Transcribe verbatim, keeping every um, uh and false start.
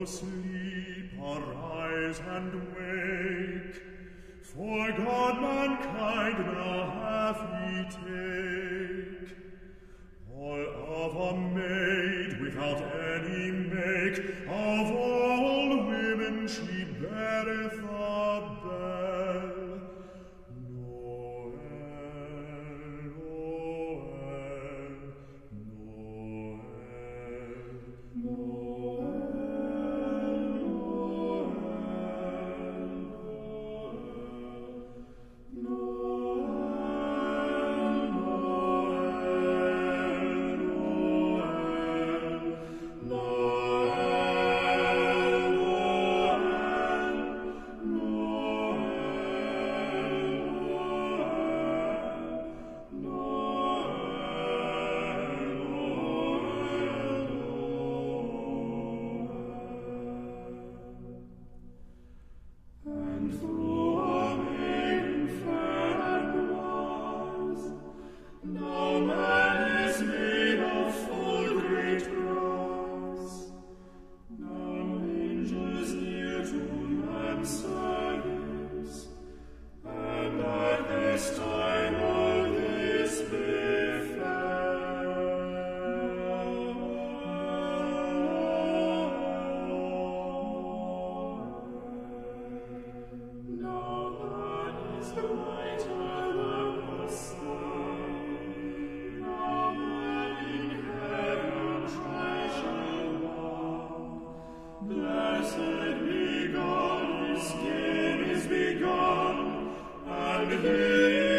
Sleep, arise and wake, for God mankind now hath he take. All of a maid without any make, of all women she beareth a bell. Noel, Noel, Noel, Blessed be God, his game is begun, and he